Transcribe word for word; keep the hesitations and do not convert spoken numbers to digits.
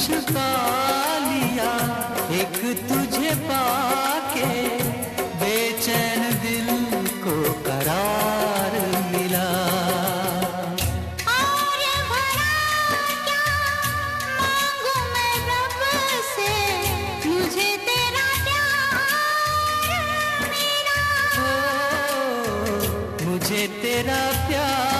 पा लिया एक तुझे पाके, बेचैन दिल को करार मिला। और भला क्या मांगू मैं रब से, मुझे तेरा प्यार मिला। ओ, मुझे तेरा प्यार